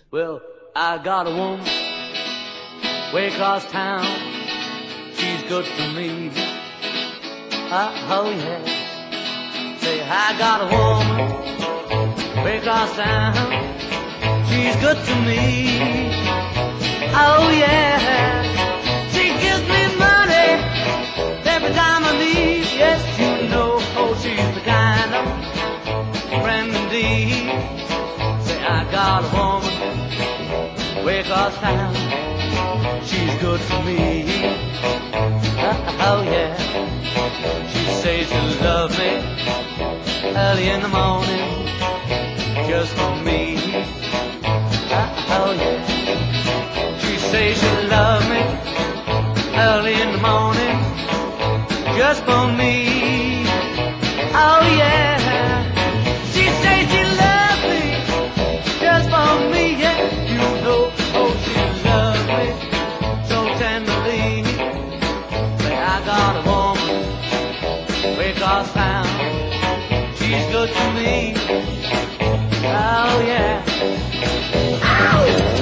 Well, I got a woman way across town. She's good to me. Oh yeah. Say, I got a woman way across town. She's good to me. Oh yeah. She gives me money every time I leave. Yes, you know, oh, she's the kind of friend indeed. Say, I got a woman way across town. She's good to me. Oh yeah. She says she'll love me early in the morning just for me. Oh yeah. She says she'll love me early in the morning just for me. Oh yeah. She says she loves me just for me. Yeah, you know, oh, she loves me so tenderly. Say, I got a woman way across town. She's good to me. Oh yeah. Ow!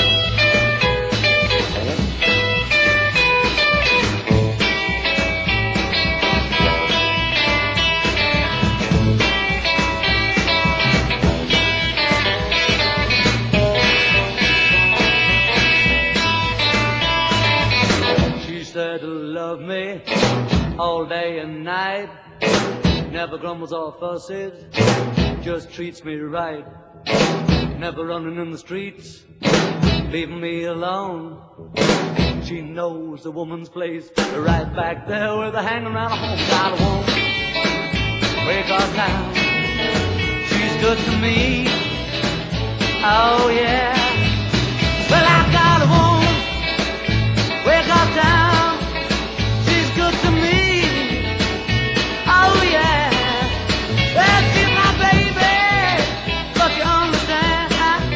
She said to love me all day and night, never grumbles or fusses, just treats me right, never running in the streets, leaving me alone. She knows the woman's place, right back there with her hanging around home. Got a woman way across town. She's good to me. Oh yeah. Well, I got a woman way across town. She's good to me. Oh yeah. Well, she's my baby, but you understand,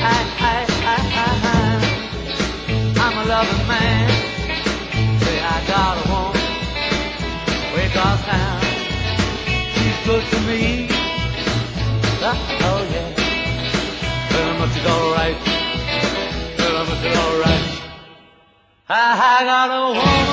I'm a loving man. Say, I got a woman way across town. She's good to me. Oh yeah. Well, must it alright. Well, must it alright. I got a woman